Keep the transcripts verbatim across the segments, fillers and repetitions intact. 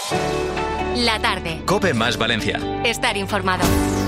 La tarde. COPE más Valencia. Estar informado.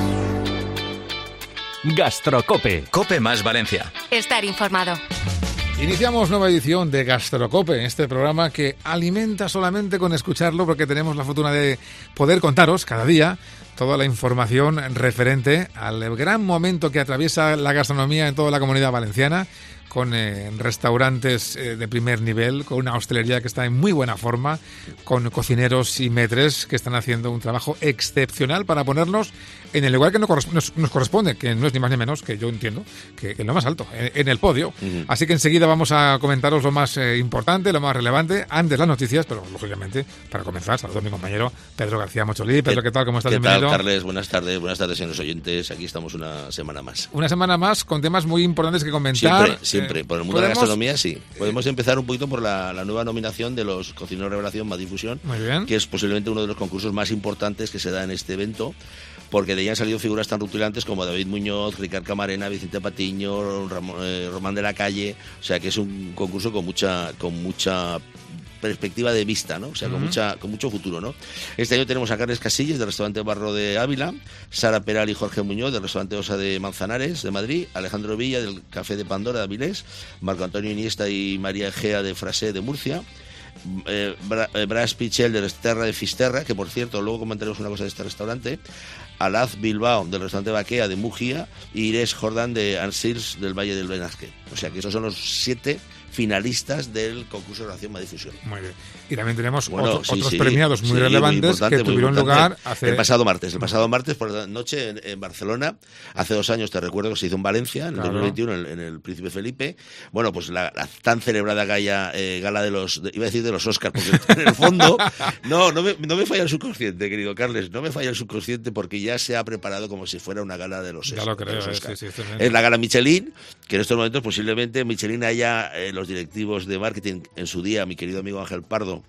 Gastrocope. COPE más Valencia. Estar informado. Iniciamos nueva edición de Gastrocope, este programa que alimenta solamente con escucharlo, porque tenemos la fortuna de poder contaros cada día toda la información referente al gran momento que atraviesa la gastronomía en toda la Comunidad Valenciana, con eh, restaurantes eh, de primer nivel, con una hostelería que está en muy buena forma, con cocineros y maîtres que están haciendo un trabajo excepcional para ponernos en el lugar que nos, corresp- nos, nos corresponde, que no es ni más ni menos, que yo entiendo, que, que lo más alto, en, en el podio. Uh-huh. Así que enseguida vamos a comentaros lo más eh, importante, lo más relevante, antes las noticias, pero lógicamente, para comenzar, saludo a mi compañero Pedro García Mocholí. Pedro, ¿qué, ¿qué tal? ¿Cómo estás? ¿Qué Bienvenido. tal, Carles? Buenas tardes, buenas tardes, señores oyentes. Aquí estamos una semana más. Una semana más con temas muy importantes que comentar. Siempre, siempre. Siempre, por el mundo de la gastronomía, sí. Podemos eh, empezar un poquito por la, la nueva nominación de los Cocineros Revelación más Difusión, que es posiblemente uno de los concursos más importantes que se da en este evento, porque de ella han salido figuras tan rutilantes como David Muñoz, Ricard Camarena, Vicente Patiño, Ramón, eh, Román de la Calle. O sea que es un concurso con mucha, con mucha perspectiva de vista, ¿no? O sea, uh-huh. con mucha con mucho futuro, ¿no? Este año tenemos a Carles Casillas, del restaurante Barro de Ávila, Sara Peral y Jorge Muñoz, del restaurante Osa de Manzanares, de Madrid, Alejandro Villa, del Café de Pandora, de Avilés, Marco Antonio Iniesta y María Egea, de Frasé, de Murcia, eh, Bra, eh, Bras Pichel, de Esterra de Fisterra, que por cierto, luego comentaremos una cosa de este restaurante, Alaz Bilbao, del restaurante Baquea, de Mujía, y Irés Jordán, de Ansirs, del Valle del Benasque. O sea que esos son los siete finalistas del concurso de oración más difusión. Muy bien. Y también tenemos bueno, otro, sí, otros sí, premiados muy sí, relevantes muy que tuvieron lugar hace... el pasado martes. El pasado martes por la noche en, en Barcelona. Hace dos años, te recuerdo que se hizo en Valencia, en el claro. dos mil veintiuno, en, en el Príncipe Felipe. Bueno, pues la, la tan celebrada gala, eh, gala de los, de, iba a decir de los Oscars, porque en el fondo, no, no me, no me falla el subconsciente, querido Carles, no me falla el subconsciente, porque ya se ha preparado como si fuera una gala de los, ya lo creo, los eh, Oscars. Sí, sí, es la gala Michelin, que en estos momentos posiblemente Michelin haya, eh, los directivos de marketing, en su día, mi querido amigo Ángel Pardo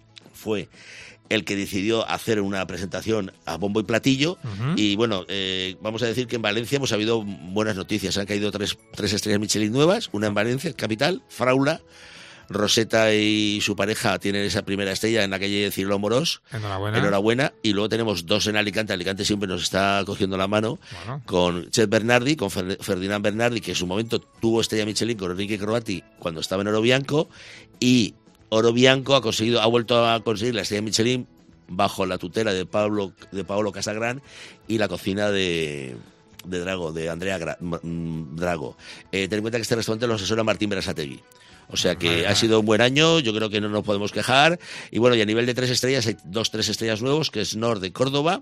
fue el que decidió hacer una presentación a bombo y platillo. Uh-huh. Y bueno, eh, vamos a decir que en Valencia hemos habido buenas noticias. Han caído tres, tres estrellas Michelin nuevas, una en Valencia, capital, Fraula. Rosetta y su pareja tienen esa primera estrella en la calle Cirilo Morós. Enhorabuena. Enhorabuena. Y luego tenemos dos en Alicante. Alicante siempre nos está cogiendo la mano, bueno, con Chet Bernardi, con Ferdinand Bernardi, que en su momento tuvo estrella Michelin con Enrique Croati cuando estaba en Oro Bianco, y Oro Bianco ha conseguido, ha vuelto a conseguir la estrella Michelin bajo la tutela de Pablo de Paolo Casagrán y la cocina de de Drago, de Andrea Gra, Drago. Eh, ten en cuenta que este restaurante lo asesora Martín Berasategui. O sea que ha sido un buen año, yo creo que no nos podemos quejar. Y bueno, y a nivel de tres estrellas, hay dos, tres estrellas nuevos, que es Nord de Córdoba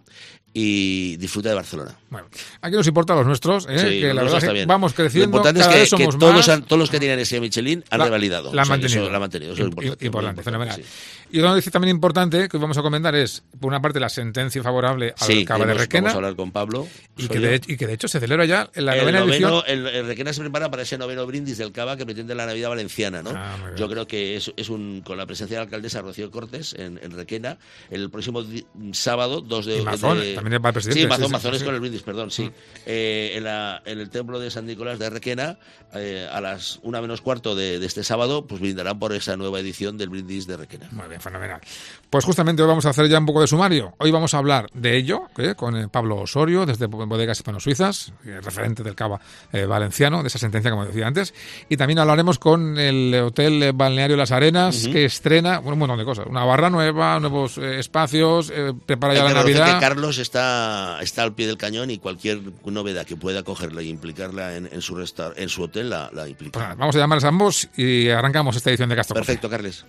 y Disfruta de Barcelona. Bueno, aquí nos importa a los nuestros, ¿eh? Sí, que la verdad es que vamos creciendo, lo importante cada es que, vez somos que todos, más. Han, todos los que tienen estrella Michelin han la, revalidado. La han o sea, mantenido. Eso, la han mantenido, eso es importante. Importante, importante fenomenal. Sí. Y otra noticia también importante que vamos a comentar es, por una parte, la sentencia favorable al sí, Cava de Requena. Vamos a hablar con Pablo. Y que, de, y que de hecho se celebra ya en la el novena noveno, edición. El, el Requena se prepara para ese noveno brindis del Cava que pretende la Navidad valenciana, ¿no? Ah, yo creo que es, es un con la presencia de la alcaldesa Rocío Cortés en, en Requena el próximo di, sábado dos de... Y Mazón, de, también va el presidente. Sí, Mazón, sí, Mazón sí, es sí. con el brindis, perdón, sí. Mm. Eh, en, la, en el templo de San Nicolás de Requena, eh, a las una menos cuarto de, de este sábado, pues brindarán por esa nueva edición del brindis de Requena. Muy bien, fenomenal. Pues justamente hoy vamos a hacer ya un poco de sumario. Hoy vamos a hablar de ello, ¿eh? con eh, Pablo Osorio, desde Bodegas Hispano-Suizas, eh, referente del Cava eh, valenciano, de esa sentencia, como decía antes. Y también hablaremos con el Hotel Balneario Las Arenas, uh-huh. que estrena bueno, un montón de cosas. Una barra nueva, nuevos eh, espacios, eh, prepara ya la Navidad. Que Carlos está, está al pie del cañón y cualquier novedad que pueda cogerla y implicarla en, en, su, resta- en su hotel la, la implica. Pues nada, vamos a llamarles a ambos y arrancamos esta edición de Gastrocope. Perfecto, Carles.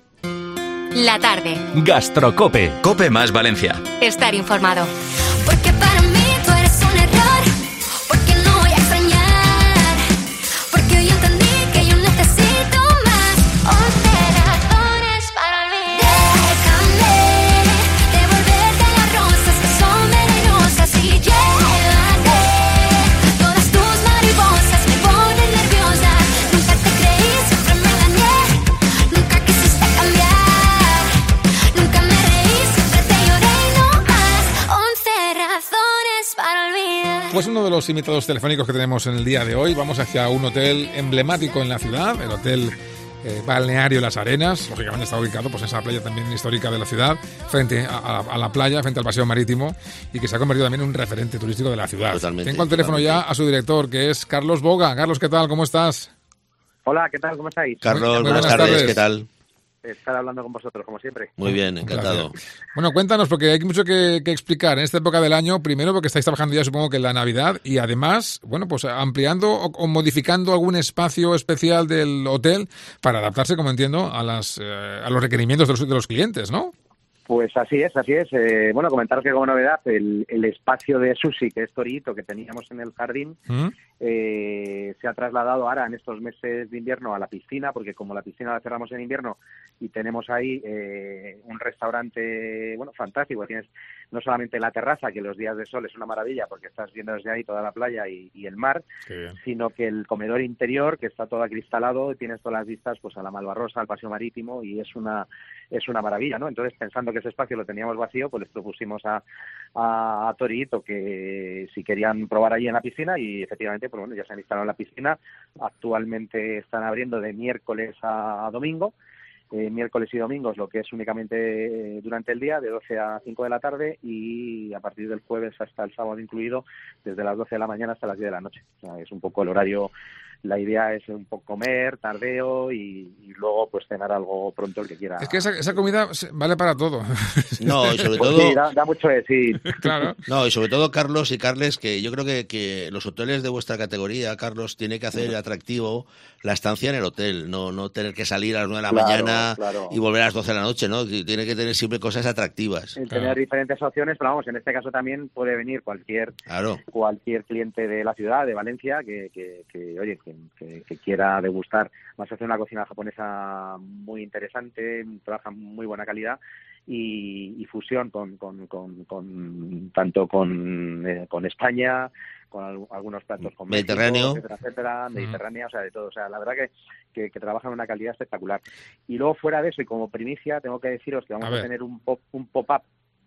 La tarde. Gastrocope. COPE más Valencia. Estar informado. Porque para mí tú eres un error. Porque no voy a extrañar. Porque hoy entendí que yo necesito más. Once razones para olvidar. Déjame devolverte las rosas que son venenosas y llévate. Todas tus mariposas me ponen nerviosa. Nunca te creí, siempre me engañé. Nunca quisiste cambiar. Nunca me reí, siempre te lloré y no más. Once razones para olvidar. Pues uno de los invitados telefónicos que tenemos en el día de hoy, vamos hacia un hotel emblemático en la ciudad, el Hotel eh, balneario Las Arenas. Lógicamente está ubicado pues, en esa playa también histórica de la ciudad, frente a, a, a la playa, frente al paseo marítimo, y que se ha convertido también en un referente turístico de la ciudad. Totalmente, Tengo al teléfono totalmente. ya a su director, que es Carlos Boga. Carlos, ¿qué tal? ¿Cómo estás? Hola, ¿qué tal? ¿Cómo estáis? Carlos, Muy- muy buenas, buenas tardes. tardes. ¿Qué tal? Estar hablando con vosotros, como siempre. Muy bien, encantado. Bueno, cuéntanos, porque hay mucho que, que explicar en esta época del año. Primero, porque estáis trabajando ya, supongo que en la Navidad, y además, bueno, pues ampliando o, o modificando algún espacio especial del hotel para adaptarse, como entiendo, a las eh, a los requerimientos de los, de los clientes, ¿no? Pues así es, así es. Eh, bueno, comentaros que como novedad, el, el espacio de sushi, que es Torito, que teníamos en el jardín, ¿Mm? eh, se ha trasladado ahora en estos meses de invierno a la piscina, porque como la piscina la cerramos en invierno y tenemos ahí eh, un restaurante, bueno, fantástico. Tienes no solamente la terraza, que los días de sol es una maravilla, porque estás viendo desde ahí toda la playa y, y el mar, Qué bien. sino que el comedor interior, que está todo acristalado, y tienes todas las vistas pues a la Malvarrosa, al paseo marítimo, y es una es una maravilla, ¿no? Entonces, pensando que ese espacio lo teníamos vacío, pues les propusimos a, a, a Torito que si querían probar allí en la piscina, y efectivamente, pues bueno, ya se han instalado en la piscina. Actualmente están abriendo de miércoles a, a domingo, eh, miércoles y domingos, lo que es únicamente durante el día, de doce a cinco de la tarde, y a partir del jueves hasta el sábado incluido, desde las doce de la mañana hasta las diez de la noche. O sea, es un poco el horario. La idea es un poco comer, tardeo, y, y luego pues cenar algo pronto el que quiera. Es que esa, esa comida se- vale para todo. No, y sobre Pues todo... sí, da, da mucho de sí. Claro. No, y sobre todo, Carlos y Carles, que yo creo que, que los hoteles de vuestra categoría, Carlos, tiene que hacer atractivo la estancia en el hotel, no no tener que salir a las nueve de la Claro, mañana claro. y volver a las doce de la noche, ¿no? Tiene que tener siempre cosas atractivas. El Claro. tener diferentes opciones, pero vamos, en este caso también puede venir cualquier Claro. cualquier cliente de la ciudad, de Valencia, que, que, que oye, que, que, que quiera degustar. Vas a hacer una cocina japonesa muy interesante, trabaja muy buena calidad, y, y fusión con, con, con, con tanto con, eh, con España, con al- algunos platos con México, Mediterráneo. etcétera, etcétera, Mediterránea, o sea, de todo. O sea, la verdad que, que, que trabajan en una calidad espectacular. Y luego, fuera de eso, y como primicia, tengo que deciros que vamos A a, ver. tener un pop un pop-up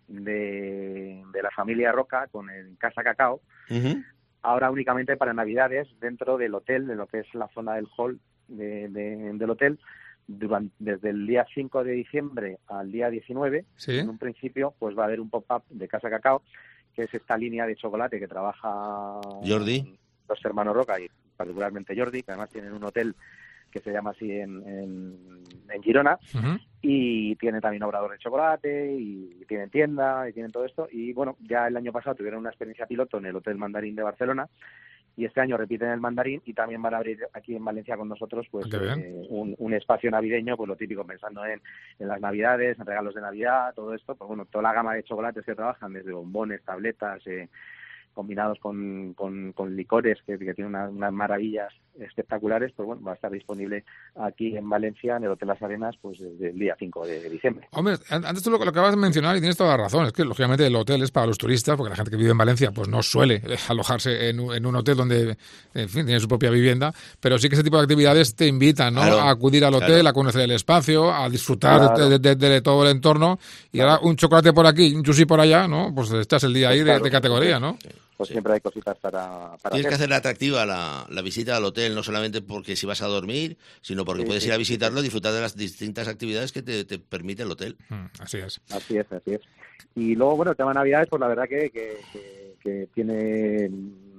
de, de la familia Roca con el Casa Cacao, Ujú. ahora únicamente para Navidades, dentro del hotel, de lo que es la zona del hall de, de- del hotel, durante, desde el día cinco de diciembre al día diecinueve. Sí. En un principio, pues va a haber un pop-up de Casa Cacao, que es esta línea de chocolate que trabaja Jordi. los hermanos Roca, y particularmente Jordi, que además tienen un hotel que se llama así en, en, en Girona, Ujú. y tienen también obrador de chocolate, y tienen tienda, y tienen todo esto. Y bueno, ya el año pasado tuvieron una experiencia piloto en el Hotel Mandarín de Barcelona, y este año repiten el Mandarín, y también van a abrir aquí en Valencia con nosotros pues Qué bien. eh, un, un espacio navideño, pues lo típico, pensando en, en las Navidades, en regalos de Navidad, todo esto. Pues bueno, toda la gama de chocolates que trabajan, desde bombones, tabletas, eh, combinados con, con, con licores, que, que tienen una- unas maravillas espectaculares, pues bueno, va a estar disponible aquí en Valencia, en el Hotel Las Arenas, pues desde el día cinco de diciembre. Hombre, an- antes tú lo, lo acabas de mencionar y tienes toda la razón. Es que, lógicamente, el hotel es para los turistas, porque la gente que vive en Valencia pues no suele eh, alojarse en, un- en un hotel donde, en fin, tiene su propia vivienda, pero sí que ese tipo de actividades te invitan, ¿no? Claro, A acudir al hotel, claro. a conocer el espacio, a disfrutar Claro. de, de- de- de todo el entorno, y ahora un chocolate por aquí, un sushi por allá, ¿no? Pues estás el día ahí de, Claro. de categoría, ¿no? Pues Sí. siempre hay cositas para, para Tienes que hacer. hacerle atractiva la, la visita al hotel, no solamente porque si vas a dormir, sino porque Sí, puedes sí, ir a sí, visitarlo y disfrutar de las distintas actividades que te, te permite el hotel. Mm, así es. Así es, así es. Y luego, bueno, el tema de Navidades, pues la verdad que, que, que, que tiene...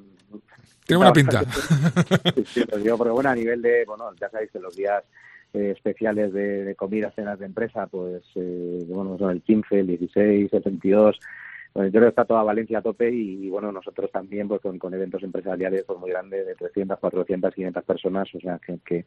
Tiene buena pinta. Sí, sí, pues yo, pero bueno, a nivel de, bueno, ya sabéis que los días eh, especiales de, de comida, cenas de empresa, pues, eh, bueno, son el quince, el dieciséis, el veintidós. Bueno, yo creo que está toda Valencia a tope, y, y, bueno, nosotros también, pues con, con eventos empresariales pues muy grandes, de trescientas, cuatrocientas, quinientas personas, o sea que que,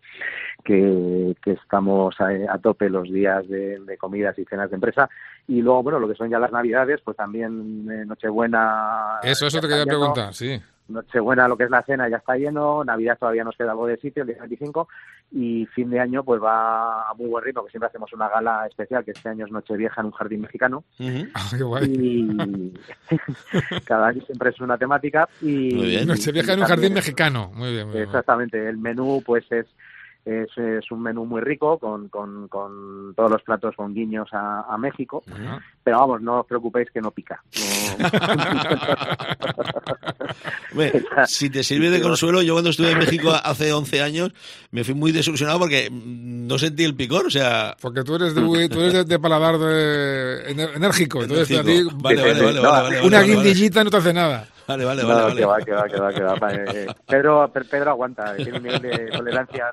que, que estamos a, a tope los días de, de comidas y cenas de empresa. Y luego, bueno, lo que son ya las Navidades, pues también eh, Nochebuena... Eso, eso ya te está quería lleno. preguntar, sí. Nochebuena, lo que es la cena, ya está lleno. Navidad todavía nos queda algo de sitio, el día veinticinco. Y fin de año pues va a muy buen ritmo, que siempre hacemos una gala especial, que este año es Nochevieja en un jardín mexicano. Ujú. Ah, qué guay. Y cada año siempre es una temática. Y, Muy bien. Nochevieja en y un jardín también- mexicano. Muy bien, muy bien. Exactamente. El menú pues es es, es un menú muy rico, con, con, con todos los platos con guiños a, a México. Ajá. Pero vamos, no os preocupéis que no pica. No- Bueno, si te sirve de consuelo, yo cuando estuve en México hace once años me fui muy desilusionado porque no sentí el picor, o sea... Porque tú eres de, tú eres de, de paladar de, enérgico, entonces a ti, vale, vale, vale, no, vale, vale, una vale, guindillita vale. No te hace nada. Vale, vale, no, vale. vale. Que va, que va, que va, que va. Eh, Pedro, Pedro aguanta, tiene un nivel de tolerancia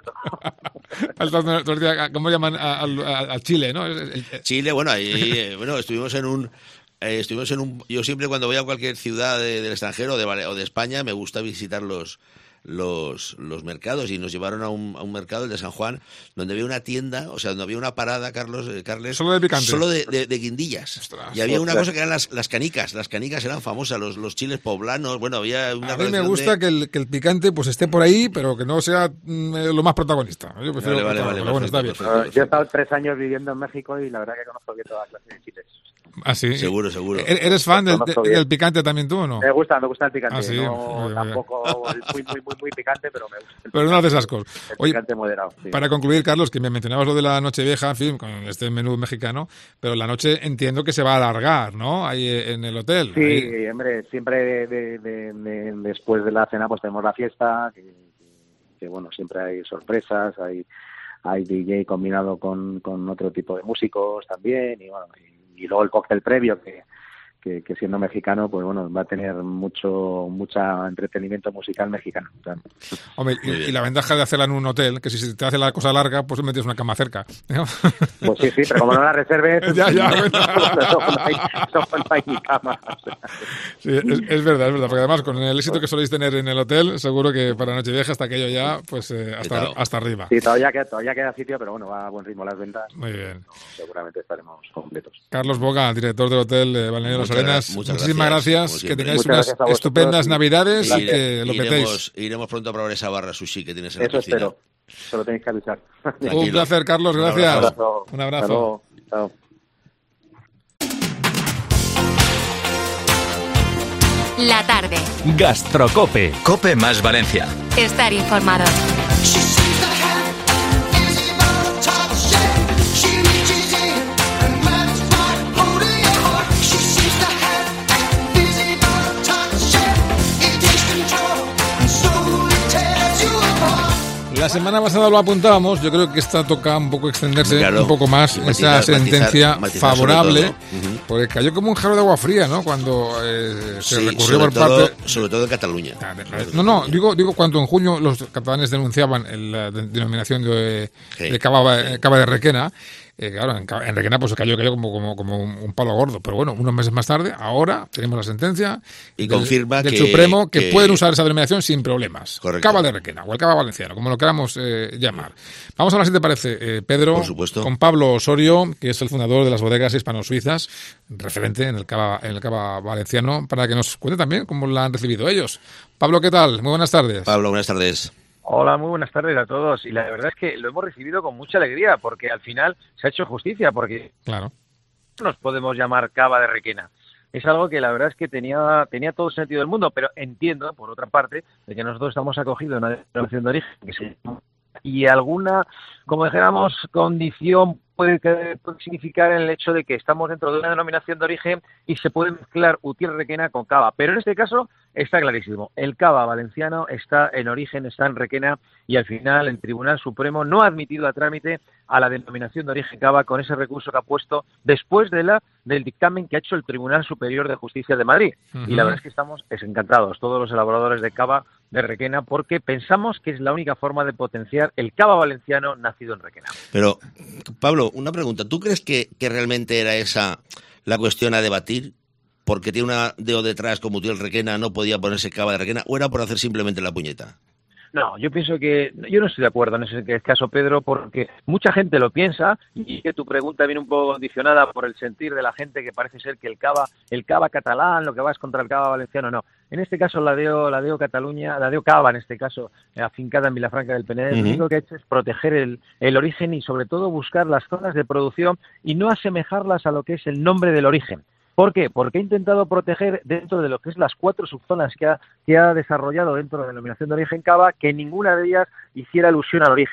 alto. ¿Cómo llaman al, al Chile, no? Chile, bueno, ahí, bueno, estuvimos en un... Eh, estuvimos en un... Yo siempre cuando voy a cualquier ciudad de, del extranjero de, o de España me gusta visitar los... Los, los mercados y nos llevaron a un, a un mercado, el de San Juan, donde había una tienda, o sea, donde había una parada, Carlos, eh, Carles, solo de picante, solo de, de, de guindillas. Ostras, y había ostras. una cosa que eran las, las canicas, las canicas eran famosas, los, los chiles poblanos, bueno, había una... A mí me gusta de... que, el, que el picante pues esté por ahí, pero que no sea mm, lo más protagonista. Yo prefiero vale, vale, claro, vale, pero bueno, está bien. Perfecto, perfecto. Yo he estado tres años viviendo en México y la verdad que conozco bien todas las clases de chiles. Ah, sí. Seguro, seguro. ¿Eres fan del, del picante también tú o no? Me gusta, me gusta el picante. Ah, sí. No, muy, tampoco el muy, muy, muy, muy picante, pero me gusta. Pero no haces ascos. El Oye, picante moderado. Sí. Para concluir, Carlos, que me mencionabas lo de la Nochevieja, en fin, con este menú mexicano, pero la noche entiendo que se va a alargar, ¿no? Ahí en el hotel. Sí, ahí... hombre, siempre de, de, de, después de la cena pues tenemos la fiesta, que, que bueno, siempre hay sorpresas, hay, hay D J combinado con, con otro tipo de músicos también, y bueno, y, y luego el cóctel previo que, que, que siendo mexicano, pues bueno, va a tener mucho mucha entretenimiento musical mexicano. Claro. Hombre, y, y la ventaja de hacerla en un hotel, que si te hace la cosa larga, pues metes una cama cerca, ¿no? Pues sí, sí, pero como no la reserves, ya, ya, bueno. no, hay, no hay ni cama. Sí, es, es verdad, es verdad, porque además con el éxito que soléis tener en el hotel, seguro que para Nochevieja hasta aquello ya, pues eh, hasta, hasta arriba. Sí, todavía queda, todavía queda sitio, pero bueno, va a buen ritmo las ventas. Muy bien. No, seguramente estaremos completos. Carlos Boga, director del hotel de Balneario Las Arenas, muchas muchísimas gracias, gracias que tengáis unas estupendas y, Navidades y, y que lo iremos, petéis. Iremos pronto a probar esa barra sushi que tienes en Eso la piscina. Espero. Solo tenéis que avisar. Un placer, Carlos, gracias. Un abrazo. Un abrazo. Chao. La tarde. Gastrocope. Cope más Valencia. Estar informado. La semana pasada lo apuntábamos, yo creo que esta toca un poco extenderse claro, un poco más, matizar, esa sentencia matizar, matizar favorable, uh-huh. porque cayó como un jarro de agua fría, ¿no? Cuando eh, se sí, recurrió por todo, parte... sobre todo en Cataluña. No, no, digo, digo cuando en junio los catalanes denunciaban la denominación de, sí. de cava, cava de Requena. Eh, claro, en, en Requena pues cayó, cayó como, como, como un, un palo gordo, pero bueno, unos meses más tarde, ahora tenemos la sentencia y del, confirma del que, Supremo que, que pueden usar esa denominación sin problemas. Correcto. Cava de Requena o el cava valenciano, como lo queramos eh, llamar. Vamos a hablar, si te parece, eh, Pedro, Por supuesto. con Pablo Osorio, que es el fundador de las bodegas hispano-suizas, referente en el cava, en el cava valenciano, para que nos cuente también cómo la han recibido ellos. Pablo, ¿qué tal? Muy buenas tardes. Pablo, buenas tardes. Hola, muy buenas tardes a todos. Y la verdad es que lo hemos recibido con mucha alegría, porque al final se ha hecho justicia, porque claro. nos podemos llamar cava de Requena. Es algo que la verdad es que tenía tenía todo el sentido del mundo, pero entiendo, por otra parte, de que nosotros estamos acogidos a una denominación de origen que se y alguna, como dijéramos, condición puede, puede significar el hecho de que estamos dentro de una denominación de origen y se puede mezclar Utiel Requena con cava. Pero en este caso está clarísimo. El cava valenciano está en origen, está en Requena, y al final el Tribunal Supremo no ha admitido a trámite a la denominación de origen cava con ese recurso que ha puesto después de la del dictamen que ha hecho el Tribunal Superior de Justicia de Madrid. Uh-huh. Y la verdad es que estamos encantados, todos los elaboradores de cava de Requena, porque pensamos que es la única forma de potenciar el cava valenciano nacido en Requena. Pero, Pablo, una pregunta. ¿Tú crees que, que realmente era esa la cuestión a debatir? Porque tiene una dedo detrás como Utiel Requena, no podía ponerse cava de Requena, o era por hacer simplemente la puñeta? No, yo pienso que... Yo no estoy de acuerdo en ese caso, Pedro, porque mucha gente lo piensa y que tu pregunta viene un poco condicionada por el sentir de la gente que parece ser que el cava, el cava catalán, lo que va es contra el cava valenciano, no. En este caso la deo, la deo Cataluña, la deo cava en este caso, afincada en Vilafranca del Penedès, uh-huh. Lo único que ha hecho es proteger el, el origen y sobre todo buscar las zonas de producción y no asemejarlas a lo que es el nombre del origen. ¿Por qué? Porque ha intentado proteger dentro de lo que es las cuatro subzonas que ha, que ha desarrollado dentro de la denominación de origen cava, que ninguna de ellas hiciera alusión al origen.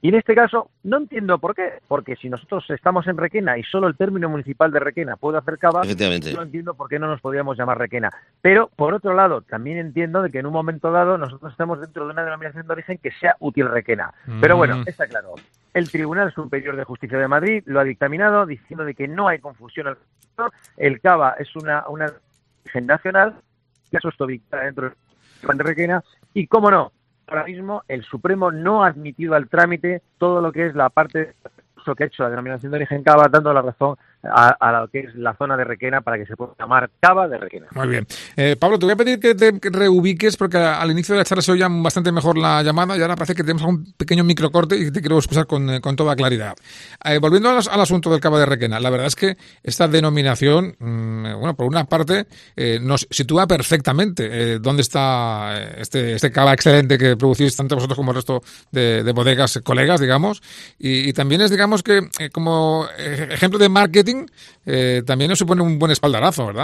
Y en este caso, no entiendo por qué, porque si nosotros estamos en Requena y solo el término municipal de Requena puede hacer cava, no entiendo por qué no nos podríamos llamar Requena. Pero, por otro lado, también entiendo de que en un momento dado nosotros estamos dentro de una denominación de origen que sea útil Requena. Mm. Pero bueno, está claro. El Tribunal Superior de Justicia de Madrid lo ha dictaminado diciendo de que no hay confusión al respecto. El cava es una, una origen nacional, que eso está ubicada dentro del plan de Requena, y cómo no, ahora mismo el Supremo no ha admitido al trámite todo lo que es la parte que ha hecho la denominación de origen cava, dando la razón a, a lo que es la zona de Requena para que se pueda llamar cava de Requena. Muy bien. Eh, Pablo, te voy a pedir que te reubiques porque al inicio de la charla se oía bastante mejor la llamada y ahora parece que tenemos un pequeño microcorte y te quiero escuchar con, con toda claridad. Eh, volviendo al, al asunto del cava de Requena, la verdad es que esta denominación, mmm, bueno, por una parte, eh, nos sitúa perfectamente eh, dónde está este, este cava excelente que producís tanto vosotros como el resto de, de bodegas colegas, digamos, y, y también es, digamos, que eh, como ejemplo de marketing eh, también nos supone un buen espaldarazo, ¿verdad?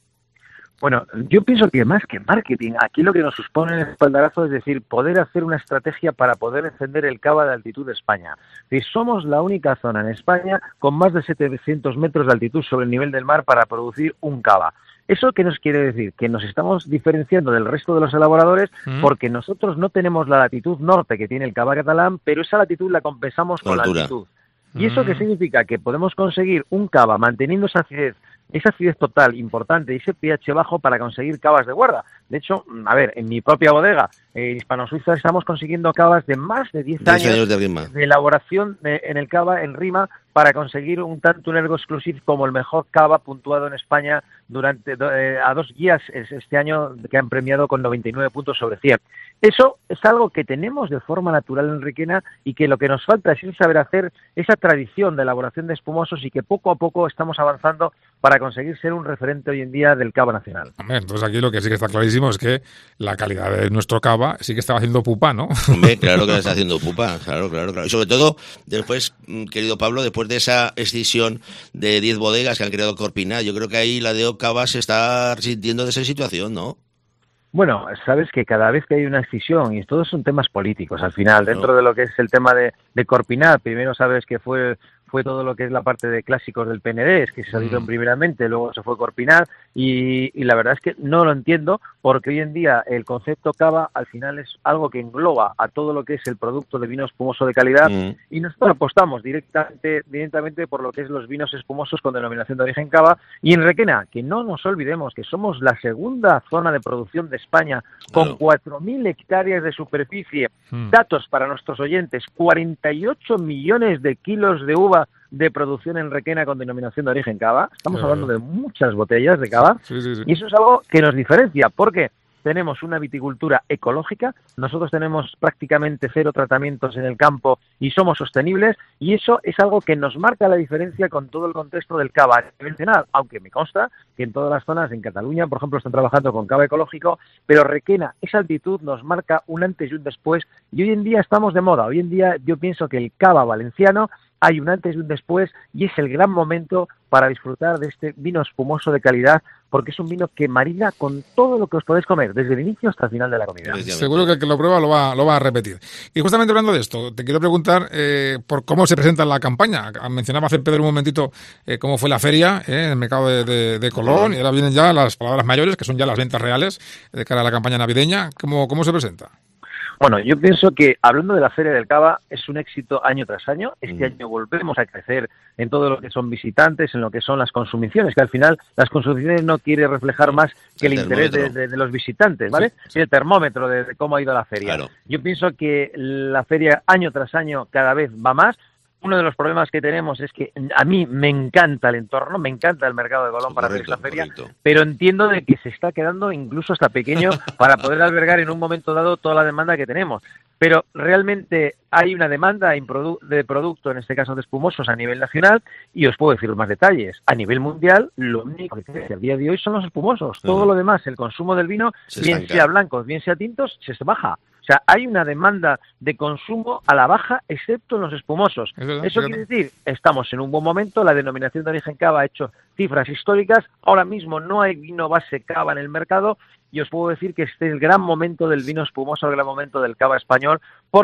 Bueno, yo pienso que más que marketing, aquí lo que nos supone el espaldarazo es decir, poder hacer una estrategia para poder encender el cava de altitud de España. Es decir, somos la única zona en España con más de setecientos metros de altitud sobre el nivel del mar para producir un cava. ¿Eso qué nos quiere decir? Que nos estamos diferenciando del resto de los elaboradores mm. porque nosotros no tenemos la latitud norte que tiene el cava catalán, pero esa latitud la compensamos con la altitud. ¿Y eso qué significa? Que podemos conseguir un cava manteniendo esa acidez, esa acidez total importante y ese pH bajo para conseguir cavas de guarda. De hecho, a ver, en mi propia bodega, eh, Hispano-Suiza, estamos consiguiendo cavas de más de diez años de, rima. de elaboración de, en el cava en rima para conseguir un tanto un ergo exclusive como el mejor cava puntuado en España durante eh, a dos guías este año que han premiado con noventa y nueve puntos sobre cien. Eso es algo que tenemos de forma natural en Requena y que lo que nos falta es saber hacer esa tradición de elaboración de espumosos y que poco a poco estamos avanzando para conseguir ser un referente hoy en día del cava nacional. Hombre, entonces aquí lo que sí que está clarísimo es que la calidad de nuestro cava sí que está haciendo pupa, ¿no? Hombre, claro que está haciendo pupa, claro, claro, claro. Y sobre todo, después, querido Pablo, después de esa escisión de diez bodegas que han creado Corpina, yo creo que ahí la de Ocava se está resintiendo de esa situación, ¿no? Bueno, sabes que cada vez que hay una escisión, y todos son temas políticos al final, dentro no. de lo que es el tema de, de Corpina, primero sabes que fue fue todo lo que es la parte de clásicos del P N D, que se salieron mm. primeramente, luego se fue Corpinar, y, y la verdad es que no lo entiendo, porque hoy en día el concepto cava al final es algo que engloba a todo lo que es el producto de vino espumoso de calidad, mm. y nosotros apostamos directamente, directamente por lo que es los vinos espumosos con denominación de origen cava, y en Requena, que no nos olvidemos que somos la segunda zona de producción de España, con claro. cuatro mil hectáreas de superficie, mm. datos para nuestros oyentes, cuarenta y ocho millones de kilos de uva de producción en Requena con denominación de origen cava. Estamos claro. hablando de muchas botellas de cava sí, sí, sí. y eso es algo que nos diferencia porque tenemos una viticultura ecológica, nosotros tenemos prácticamente cero tratamientos en el campo y somos sostenibles y eso es algo que nos marca la diferencia con todo el contexto del cava a nivel nacional, aunque me consta que en todas las zonas, en Cataluña, por ejemplo, están trabajando con cava ecológico, pero Requena, esa altitud nos marca un antes y un después y hoy en día estamos de moda, hoy en día yo pienso que el cava valenciano hay un antes y un después y es el gran momento para disfrutar de este vino espumoso de calidad porque es un vino que marida con todo lo que os podéis comer, desde el inicio hasta el final de la comida. Seguro que el que lo prueba lo va, lo va a repetir. Y justamente hablando de esto, te quiero preguntar eh, por cómo se presenta la campaña. Mencionaba hace Pedro un momentito eh, cómo fue la feria eh, en el mercado de, de, de Colón y ahora vienen ya las palabras mayores, que son ya las ventas reales de cara a la campaña navideña. ¿Cómo, cómo se presenta? Bueno, yo pienso que, hablando de la Feria del Cava, es un éxito año tras año. Este mm. año volvemos a crecer en todo lo que son visitantes, en lo que son las consumiciones, que al final las consumiciones no quiere reflejar más que el, el interés de, de, de los visitantes, ¿vale? Sí, sí. El termómetro de, de cómo ha ido la feria. Claro. Yo pienso que la feria año tras año cada vez va más. Uno de los problemas que tenemos es que a mí me encanta el entorno, me encanta el mercado de Colón para correcto, hacer esta feria, correcto. Pero entiendo de que se está quedando incluso hasta pequeño para poder albergar en un momento dado toda la demanda que tenemos. Pero realmente hay una demanda de producto, en este caso de espumosos, a nivel nacional, y os puedo decir más detalles. A nivel mundial, lo único que crece al día de hoy son los espumosos. Uh-huh. Todo lo demás, el consumo del vino, se bien estanca. Sea blancos, bien sea tintos, se baja. O sea, hay una demanda de consumo a la baja, excepto en los espumosos. Verdad, Eso quiere decir, estamos en un buen momento, la denominación de origen cava ha hecho cifras históricas, ahora mismo no hay vino base cava en el mercado, y os puedo decir que este es el gran momento del vino espumoso, el gran momento del cava español. ¿Por qué?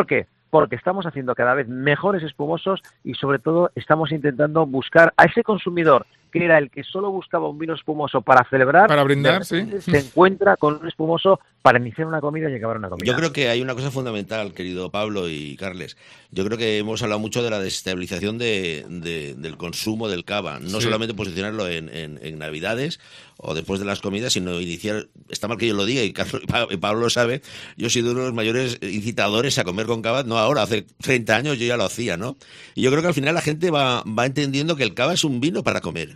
porque estamos haciendo cada vez mejores espumosos y sobre todo estamos intentando buscar a ese consumidor que era el que solo buscaba un vino espumoso para celebrar, para brindar, sí. Se encuentra con un espumoso para iniciar una comida y acabar una comida. Yo creo que hay una cosa fundamental, querido Pablo y Carles. Yo creo que hemos hablado mucho de la desestabilización de, de, del consumo del cava. No sí. solamente posicionarlo en, en, en Navidades o después de las comidas, sino iniciar... Está mal que yo lo diga y, Carlos, y Pablo lo sabe. Yo he sido uno de los mayores incitadores a comer con cava. No ahora, hace treinta años yo ya lo hacía, ¿no? Y yo creo que al final la gente va, va entendiendo que el cava es un vino para comer.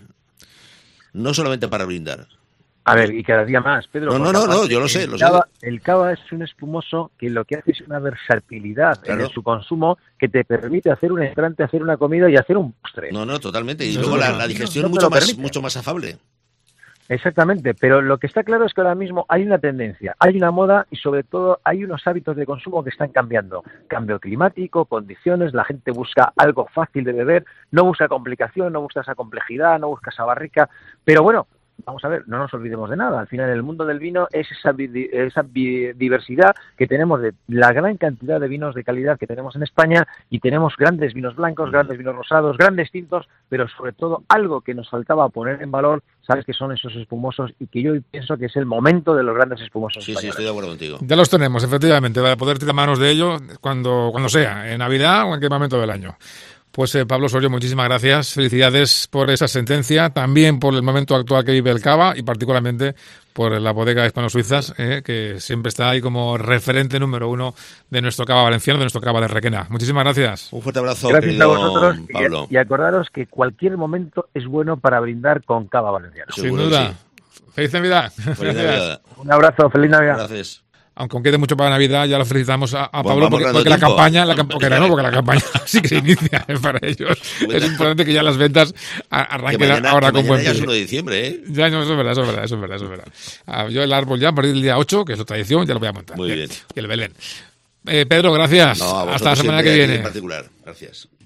No solamente para brindar. A ver, y cada día más, Pedro. No, no, no, no, yo lo sé, lo cava, sé. El cava es un espumoso que lo que hace es una versatilidad claro. en su consumo que te permite hacer un entrante, hacer una comida y hacer un postre. No, no, totalmente. Y no, luego no, la, la digestión no, no mucho más mucho más afable. Exactamente, pero lo que está claro es que ahora mismo hay una tendencia, hay una moda y sobre todo hay unos hábitos de consumo que están cambiando. Cambio climático, condiciones, la gente busca algo fácil de beber, no busca complicación, no busca esa complejidad, no busca esa barrica, pero bueno, vamos a ver, no nos olvidemos de nada. Al final, el mundo del vino es esa, esa diversidad que tenemos de la gran cantidad de vinos de calidad que tenemos en España y tenemos grandes vinos blancos, grandes vinos rosados, grandes tintos, pero sobre todo algo que nos faltaba poner en valor, sabes que son esos espumosos y que yo pienso que es el momento de los grandes espumosos. Sí, españoles. Sí, estoy de acuerdo contigo. Ya los tenemos, efectivamente, para poder tirar manos de ellos cuando, cuando sea, en Navidad o en qué momento del año. Pues eh, Pablo Osorio, muchísimas gracias. Felicidades por esa sentencia, también por el momento actual que vive el cava y particularmente por la bodega hispano-suizas, eh, que siempre está ahí como referente número uno de nuestro cava valenciano, de nuestro cava de Requena. Muchísimas gracias. Un fuerte abrazo, gracias querido a vosotros, Pablo. Y, y acordaros que cualquier momento es bueno para brindar con cava valenciano. Sin duda. Sí. Feliz Navidad. Feliz Navidad. Un abrazo, feliz Navidad. Gracias. Aunque quede mucho para Navidad, ya lo felicitamos a, a Bueno, Pablo porque, porque la tiempo. campaña, la, porque, no, porque la campaña sí que se inicia para ellos. Es importante que ya las ventas arranquen mañana, ahora con buen pie. Ya pie. es uno de diciembre, ¿eh? Ya, no, eso es verdad, eso es verdad, eso es verdad, eso es verdad. Ah, yo el árbol ya a partir del día ocho, que es la tradición, ya lo voy a montar. Muy bien. Y el Belén. Eh, Pedro, gracias. No, hasta la semana que siempre, viene. En particular. Gracias.